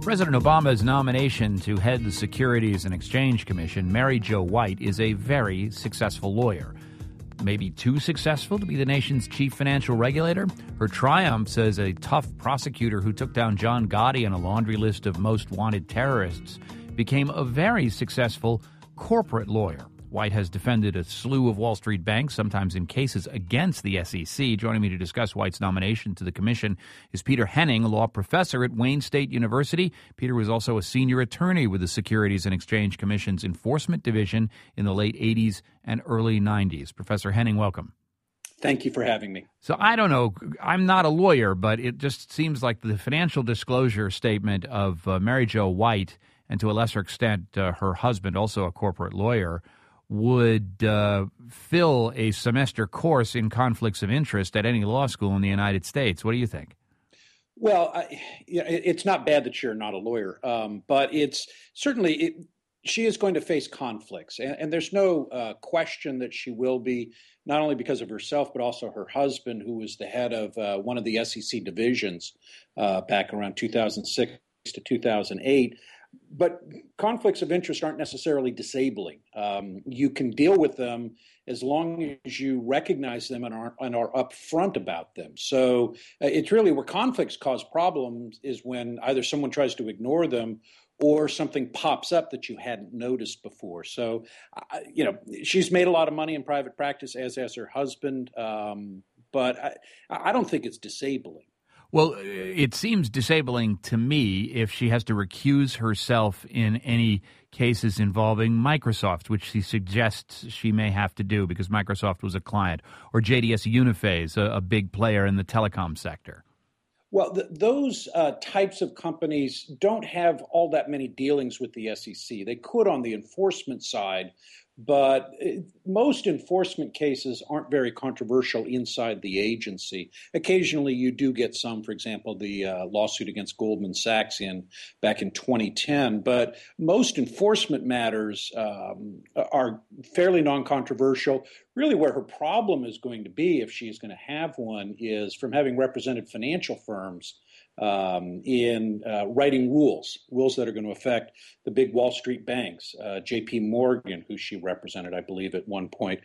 President Obama's nomination to head the Securities and Exchange Commission, Mary Jo White, is a very successful lawyer. Maybe too successful to be the nation's chief financial regulator? Her triumphs as a tough prosecutor who took down John Gotti on a laundry list of most wanted terrorists became a very successful corporate lawyer. White has defended a slew of Wall Street banks, sometimes in cases against the SEC. Joining me to discuss White's nomination to the commission is Peter Henning, a law professor at Wayne State University. Peter was also a senior attorney with the Securities and Exchange Commission's Enforcement Division in the late 80s and early 90s. Professor Henning, welcome. Thank you for having me. So I don't know, I'm not a lawyer, but it just seems like the financial disclosure statement of Mary Jo White, and to a lesser extent her husband, also a corporate lawyer, would fill a semester course in conflicts of interest at any law school in the United States. What do you think? Well, it's not bad that you're not a lawyer, but it's certainly she is going to face conflicts, and there's no question that she will be, not only because of herself, but also her husband, who was the head of one of the SEC divisions back around 2006 to 2008. But conflicts of interest aren't necessarily disabling. You can deal with them as long as you recognize them and are upfront about them. So it's really where conflicts cause problems is when either someone tries to ignore them or something pops up that you hadn't noticed before. So, she's made a lot of money in private practice, as has her husband, but I don't think it's disabling. Well, it seems disabling to me if she has to recuse herself in any cases involving Microsoft, which she suggests she may have to do because Microsoft was a client, or JDS Uniphase, a big player in the telecom sector. Well, those types of companies don't have all that many dealings with the SEC. They could on the enforcement side, but most enforcement cases aren't very controversial inside the agency. Occasionally you do get some, for example, the lawsuit against Goldman Sachs back in 2010, but most enforcement matters are fairly non-controversial. Really where her problem is going to be, if she is going to have one, is from having represented financial firms in writing rules that are going to affect the big Wall Street banks, J.P. Morgan, who she represented, I believe, at one point.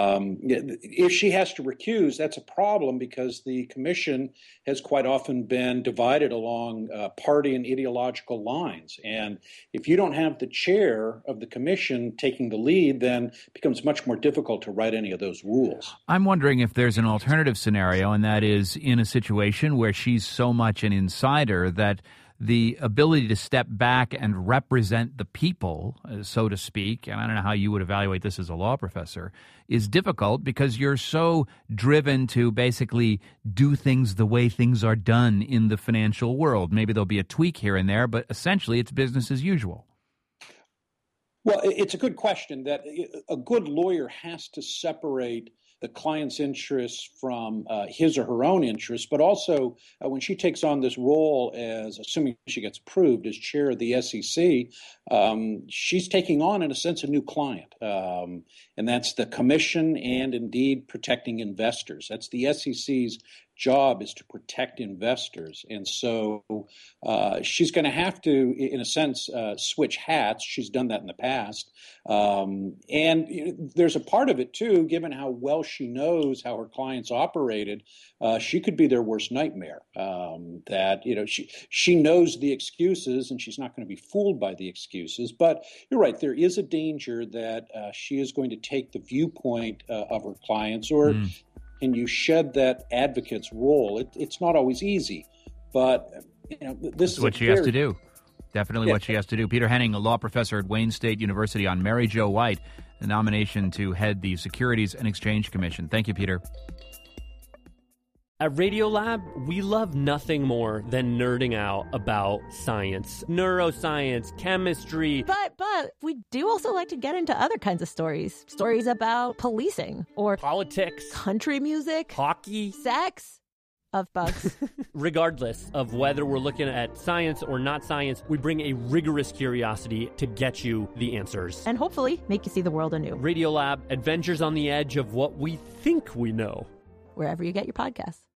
If she has to recuse, that's a problem because the commission has quite often been divided along party and ideological lines. And if you don't have the chair of the commission taking the lead, then it becomes much more difficult to write any of those rules. I'm wondering if there's an alternative scenario, and that is in a situation where she's so much an insider that the ability to step back and represent the people, so to speak, and I don't know how you would evaluate this as a law professor, is difficult because you're so driven to basically do things the way things are done in the financial world. Maybe there'll be a tweak here and there, but essentially it's business as usual. Well, it's a good question that a good lawyer has to separate the client's interests from his or her own interests, but also when she takes on this role as, assuming she gets approved, as chair of the SEC, she's taking on, in a sense, a new client. And that's the commission and indeed protecting investors. That's the SEC's job, is to protect investors. And so she's going to have to, in a sense, switch hats. She's done that in the past. And there's a part of it, too, given how well she knows how her clients operated, she could be their worst nightmare. She knows the excuses and she's not going to be fooled by the excuses. But you're right, there is a danger that she is going to take the viewpoint of her clients, or and you shed that advocate's role. It's not always easy, but this is what she has to do. Definitely what she has to do. Peter Henning, a law professor at Wayne State University, on Mary Jo White, the nomination to head the Securities and Exchange Commission. Thank you, Peter. At Radiolab, we love nothing more than nerding out about science, neuroscience, chemistry. But we do also like to get into other kinds of stories. Stories about policing or politics, country music, hockey, sex. Of bugs. Regardless of whether we're looking at science or not science, we bring a rigorous curiosity to get you the answers. And hopefully make you see the world anew. Radiolab, adventures on the edge of what we think we know. Wherever you get your podcasts.